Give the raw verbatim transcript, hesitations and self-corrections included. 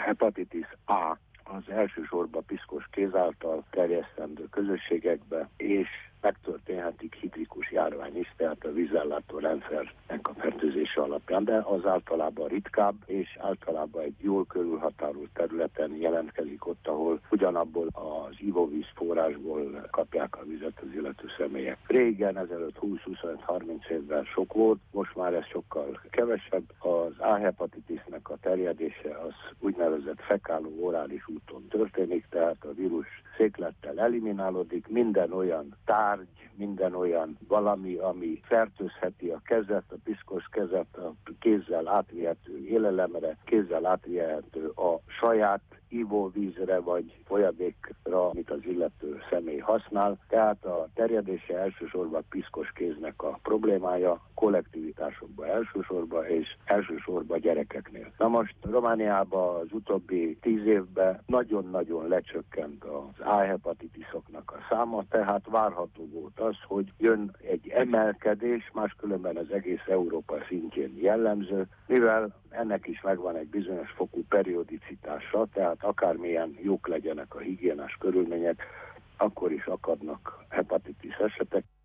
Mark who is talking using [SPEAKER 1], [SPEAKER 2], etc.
[SPEAKER 1] hepatitis A az elsősorban piszkos kéz által terjesztendő közösségekbe, és megtörténhetik hidrikus járvány is, tehát a vízellátó rendszernek a fertőzése alapján, de az általában ritkább, és általában egy jól körülhatárolt területen jelentkezik ott, ahol ugyanabból az ivóvíz forrásból kapják a vizet az illető személyek. Régen, ezelőtt húsz-huszonöt-harminc évvel sok volt, most már ez sokkal kevesebb. Az A-hepatitisnek a terjedése az úgynevezett fekáló-orális úton történik, tehát a vírus széklettel eliminálódik, minden olyan tárgy, minden olyan valami, ami fertőzheti a kezet, a piszkos kezet, a kézzel átvihető élelemre, kézzel átvihető a saját ivóvízre vagy folyadékra, amit az illető személy használ. Tehát a terjedése elsősorban piszkos kéznek a problémája, kollektivitásokban elsősorban, és elsősorban gyerekeknél. Na most Romániában az utóbbi tíz évben nagyon-nagyon lecsökkent az A-hepatitisoknak a száma, tehát várható volt az, hogy jön egy emelkedés, máskülönben az egész Európa szintjén jellemző, mivel ennek is megvan egy bizonyos fokú periodicitása, tehát akármilyen jók legyenek a higiénás körülmények, akkor is akadnak hepatitis esetek.